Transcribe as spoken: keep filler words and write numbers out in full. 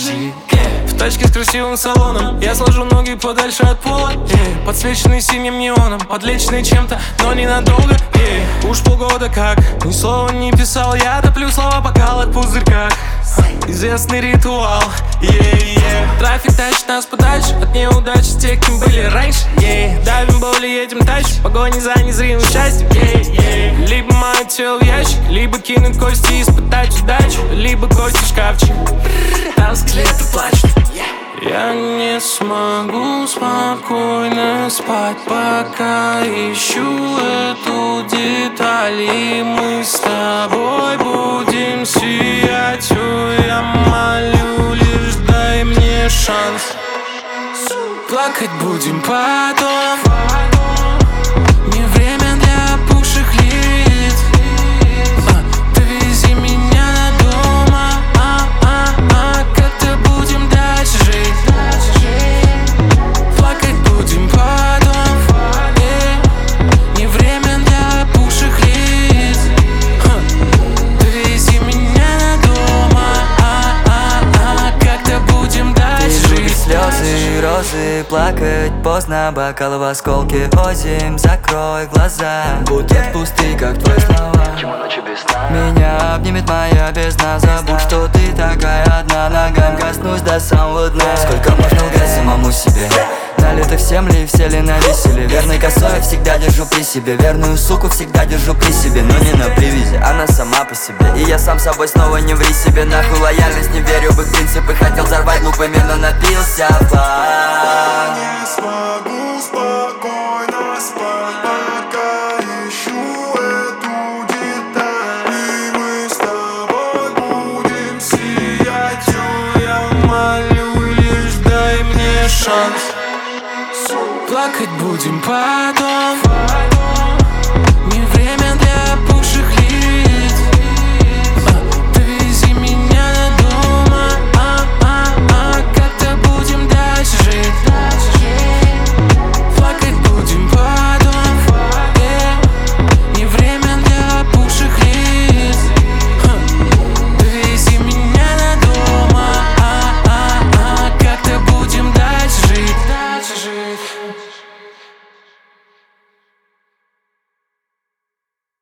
подожди. В тачке с красивым салоном я сложу ноги подальше от пола, yeah. Подсвеченный синим неоном, подлеченный чем-то, но ненадолго, yeah. Уж полгода как ни слова не писал, я топлю слова бокала в пузырьках. Известный ритуал, yeah, yeah. Трафик тащит нас подальше от неудач тех, кем были раньше, yeah. Давим боли, едем тачку, в погоне за незримым счастьем, yeah, yeah. Либо мое тело в ящик, либо кинуть кости и испытать удачу, либо кости в шкафчик, там скелеты плачут. Я не смогу спокойно спать, пока ищу эту деталь. И мы с тобой будем сиять. О, я молю, лишь дай мне шанс. Плакать будем потом. Не время для опухших лиц. а, Довези меня до дома. а, а, а, Как-то будем дальше жить. Плакать будем потом. yeah. Не время для опухших лиц. а, Довези меня до дома. а, а, а, Как-то будем дальше жить. Слезы и розы, плакать поздно, бокалы в осколке озим. Закрой глаза, будут пусты, как твои слова. Меня обнимет моя бездна. Забудь, что ты такая одна. Ногам коснусь до самого дна. Сколько можно лгать самому себе? Налито всем ли, все ли на веселе? Верной косой всегда держу при себе. Верную суку всегда держу при себе. Но не на привязи, она сама по себе. И я сам собой снова не ври себе. Нахуй лояльность, не верю в их принципы. Хотел взорвать глупыми, но напился в план. Не смогу спокойно спать, пока ищу эту деталь. И мы с тобой будем сиять. О, я молю, лишь дай мне шанс. Плакать будем потом.